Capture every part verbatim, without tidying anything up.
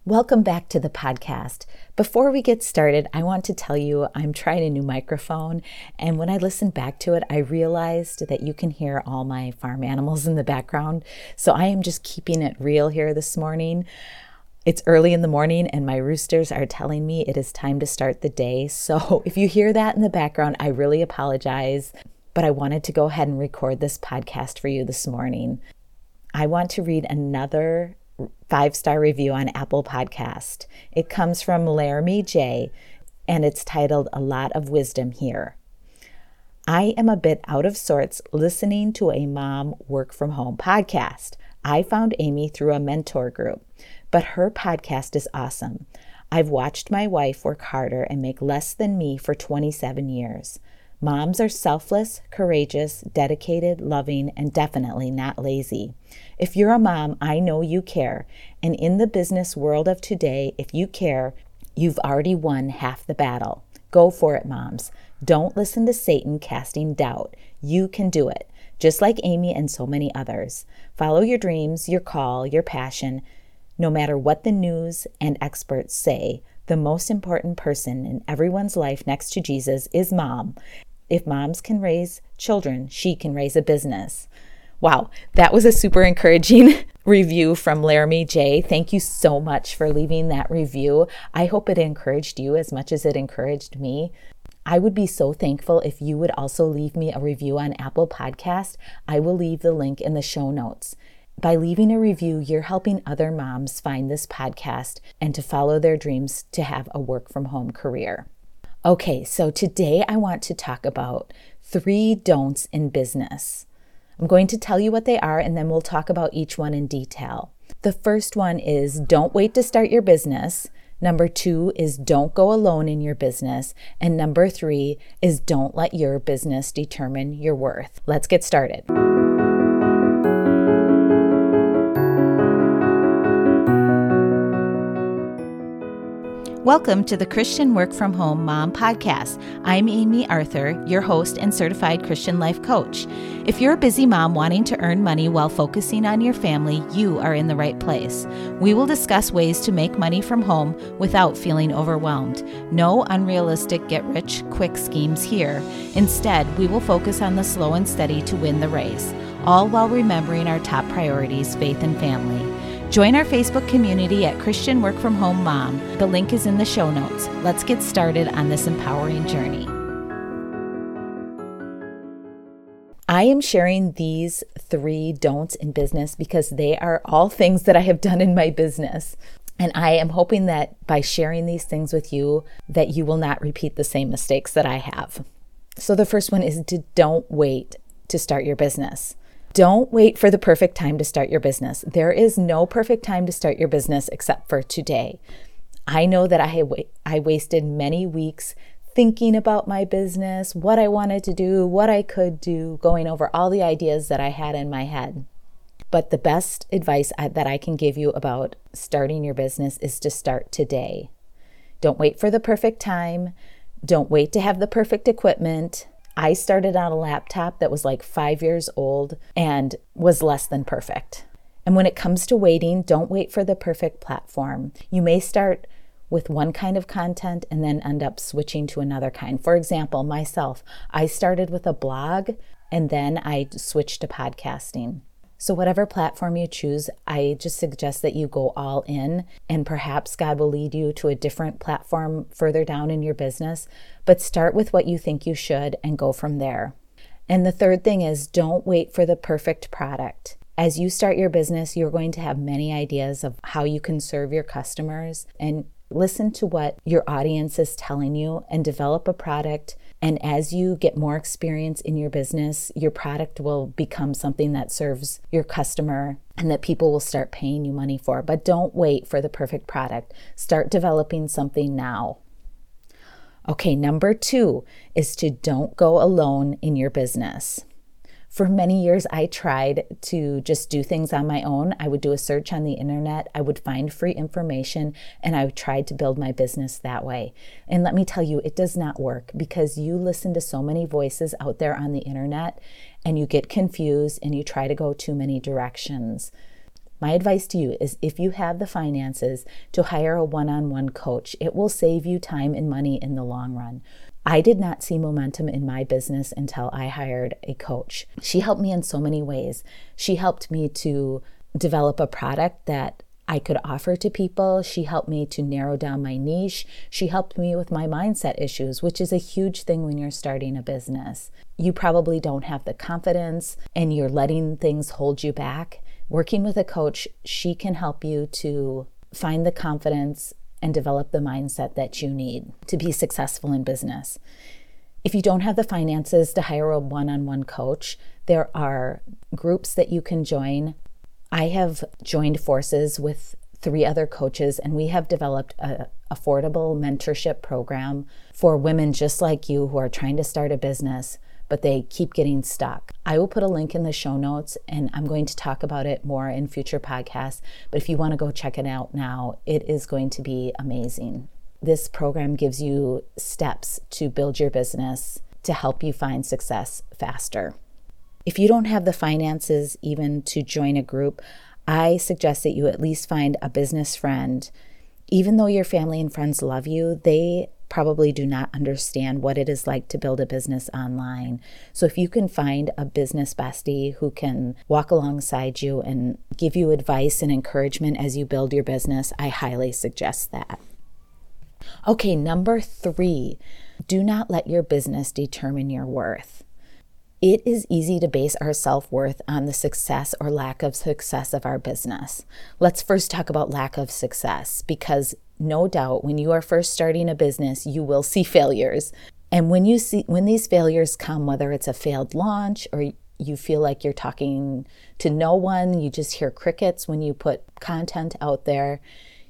Welcome back to the podcast. Before we get started, I want to tell you I'm trying a new microphone, and when I listened back to it, I realized that you can hear all my farm animals in the background, so I am just keeping it real here this morning. It's early in the morning, and my roosters are telling me it is time to start the day, so if you hear that in the background, I really apologize, but I wanted to go ahead and record this podcast for you this morning. I want to read another five-star review on Apple Podcast. It comes from Laramie J, and it's titled A Lot of Wisdom Here. I am a bit out of sorts listening to a mom work from home podcast. I found Amy through a mentor group, but her podcast is awesome. I've watched my wife work harder and make less than me for twenty-seven years. Moms are selfless, courageous, dedicated, loving, and definitely not lazy. If you're a mom, I know you care. And in the business world of today, if you care, you've already won half the battle. Go for it, moms. Don't listen to Satan casting doubt. You can do it, just like Amy and so many others. Follow your dreams, your call, your passion. No matter what the news and experts say, the most important person in everyone's life next to Jesus is mom. If moms can raise children, she can raise a business. Wow, that was a super encouraging review from Laramie J. Thank you so much for leaving that review. I hope it encouraged you as much as it encouraged me. I would be so thankful if you would also leave me a review on Apple Podcast. I will leave the link in the show notes. By leaving a review, you're helping other moms find this podcast and to follow their dreams to have a work-from-home career. Okay, so today I want to talk about three don'ts in business. I'm going to tell you what they are, and then we'll talk about each one in detail. The first one is don't wait to start your business. Number two is don't go alone in your business. And number three is don't let your business determine your worth. Let's get started. Welcome to the Christian Work From Home Mom Podcast. I'm Amy Arthur, your host and certified Christian life coach. If you're a busy mom wanting to earn money while focusing on your family, you are in the right place. We will discuss ways to make money from home without feeling overwhelmed. No unrealistic get-rich-quick schemes here. Instead, we will focus on the slow and steady to win the race, all while remembering our top priorities, faith and family. Join our Facebook community at Christian Work From Home Mom. The link is in the show notes. Let's get started on this empowering journey. I am sharing these three don'ts in business because they are all things that I have done in my business. And I am hoping that by sharing these things with you, that you will not repeat the same mistakes that I have. So the first one is to don't wait to start your business. Don't wait for the perfect time to start your business. There is no perfect time to start your business except for today. I know that I had, I wasted many weeks thinking about my business, what I wanted to do, what I could do, going over all the ideas that I had in my head. But the best advice I, that I can give you about starting your business is to start today. Don't wait for the perfect time. Don't wait to have the perfect equipment. I started on a laptop that was like five years old and was less than perfect. And when it comes to waiting, don't wait for the perfect platform. You may start with one kind of content and then end up switching to another kind. For example, myself, I started with a blog and then I switched to podcasting. So whatever platform you choose, I just suggest that you go all in, and perhaps God will lead you to a different platform further down in your business, but start with what you think you should and go from there. And the third thing is don't wait for the perfect product. As you start your business, you're going to have many ideas of how you can serve your customers, and listen to what your audience is telling you and develop a product. And as you get more experience in your business, your product will become something that serves your customer and that people will start paying you money for. But don't wait for the perfect product. Start developing something now. Okay, number two is to don't go alone in your business. For many years, I tried to just do things on my own. I would do a search on the internet. I would find free information, and I tried to build my business that way. And let me tell you, it does not work because you listen to so many voices out there on the internet, and you get confused and you try to go too many directions. My advice to you is if you have the finances to hire a one-on-one coach, it will save you time and money in the long run. I did not see momentum in my business until I hired a coach. She helped me in so many ways. She helped me to develop a product that I could offer to people. She helped me to narrow down my niche. She helped me with my mindset issues, which is a huge thing when you're starting a business. You probably don't have the confidence and you're letting things hold you back. Working with a coach, she can help you to find the confidence and develop the mindset that you need to be successful in business. If you don't have the finances to hire a one-on-one coach, there are groups that you can join. I have joined forces with three other coaches, and we have developed an affordable mentorship program for women just like you who are trying to start a business, but they keep getting stuck. I will put a link in the show notes, and I'm going to talk about it more in future podcasts, but if you want to go check it out now, it is going to be amazing. This program gives you steps to build your business to help you find success faster. If you don't have the finances even to join a group, I suggest that you at least find a business friend. Even though your family and friends love you, they probably do not understand what it is like to build a business online. So if you can find a business bestie who can walk alongside you and give you advice and encouragement as you build your business, I highly suggest that. Okay, number three, do not let your business determine your worth. It is easy to base our self-worth on the success or lack of success of our business. Let's first talk about lack of success, because no doubt when you are first starting a business, you will see failures. And when you see when these failures come, whether it's a failed launch or you feel like you're talking to no one, you just hear crickets when you put content out there,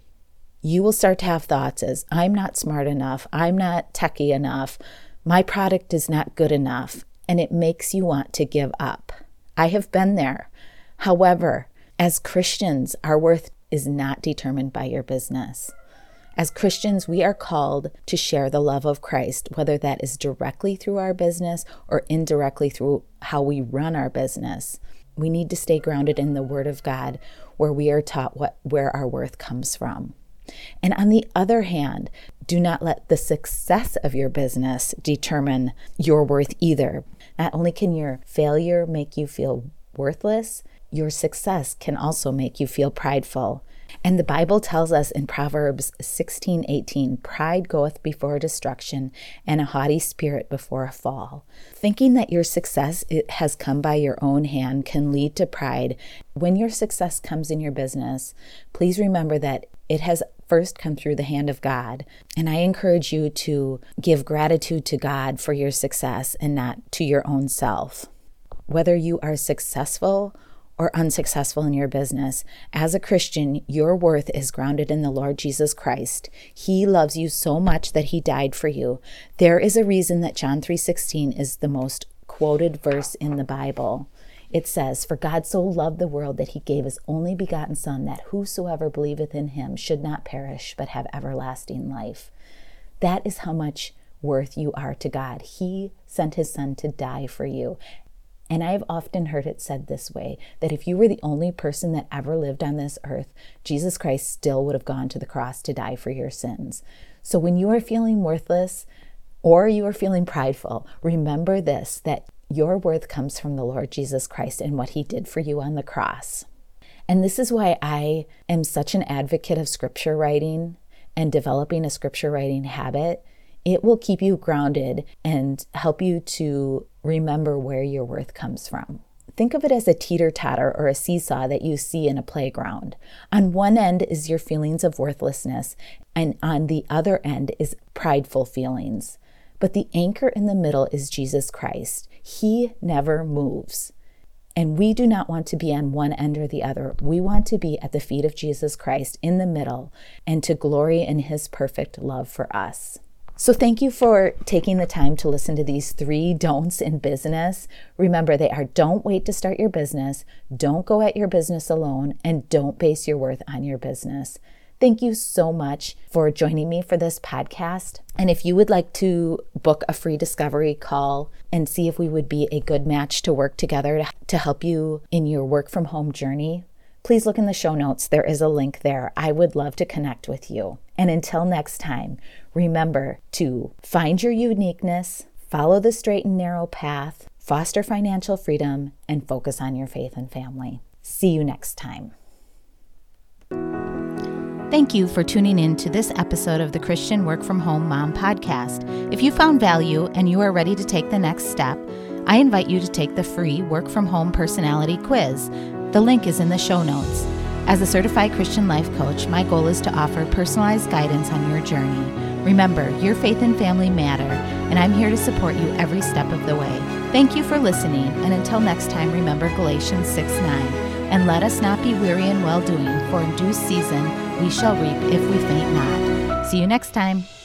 you will start to have thoughts as, I'm not smart enough, I'm not techie enough, my product is not good enough. And it makes you want to give up. I have been there. However, as Christians, our worth is not determined by your business. As Christians, we are called to share the love of Christ, whether that is directly through our business or indirectly through how we run our business. We need to stay grounded in the Word of God, where we are taught what where our worth comes from. And on the other hand, do not let the success of your business determine your worth either. Not only can your failure make you feel worthless, your success can also make you feel prideful. And the Bible tells us in Proverbs sixteen eighteen, pride goeth before destruction, and a haughty spirit before a fall. Thinking that your success it has come by your own hand can lead to pride. When your success comes in your business, please remember that it has first come through the hand of God. And I encourage you to give gratitude to God for your success and not to your own self. Whether you are successful or unsuccessful in your business, as a Christian, your worth is grounded in the Lord Jesus Christ. He loves you so much that he died for you. There is a reason that John three sixteen is the most quoted verse in the Bible. It says, for God so loved the world that he gave his only begotten Son, that whosoever believeth in him should not perish, but have everlasting life. That is how much worth you are to God. He sent his Son to die for you. And I've often heard it said this way, that if you were the only person that ever lived on this earth, Jesus Christ still would have gone to the cross to die for your sins. So when you are feeling worthless or you are feeling prideful, remember this, that your worth comes from the Lord Jesus Christ and what he did for you on the cross. And this is why I am such an advocate of scripture writing and developing a scripture writing habit. It will keep you grounded and help you to remember where your worth comes from. Think of it as a teeter-totter or a seesaw that you see in a playground. On one end is your feelings of worthlessness, and on the other end is prideful feelings. But the anchor in the middle is Jesus Christ. He never moves. And we do not want to be on one end or the other. We want to be at the feet of Jesus Christ in the middle and to glory in his perfect love for us. So thank you for taking the time to listen to these three don'ts in business. Remember, they are don't wait to start your business, don't go at your business alone, and don't base your worth on your business. Thank you so much for joining me for this podcast. And if you would like to book a free discovery call and see if we would be a good match to work together to help you in your work from home journey, please look in the show notes. There is a link there. I would love to connect with you. And until next time, remember to find your uniqueness, follow the straight and narrow path, foster financial freedom, and focus on your faith and family. See you next time. Thank you for tuning in to this episode of the Christian Work From Home Mom Podcast. If you found value and you are ready to take the next step, I invite you to take the free Work From Home Personality Quiz. The link is in the show notes. As a certified Christian life coach, my goal is to offer personalized guidance on your journey. Remember, your faith and family matter, and I'm here to support you every step of the way. Thank you for listening, and until next time, remember Galatians six nine. And let us not be weary in well-doing, for in due season we shall reap if we faint not. See you next time.